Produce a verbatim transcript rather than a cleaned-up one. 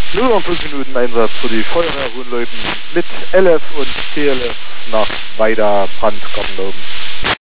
null und fünf Minuten Einsatz für die Feuerwehr Hohenleuben mit L F und T L F nach Weida, Brand, Gartenlauben.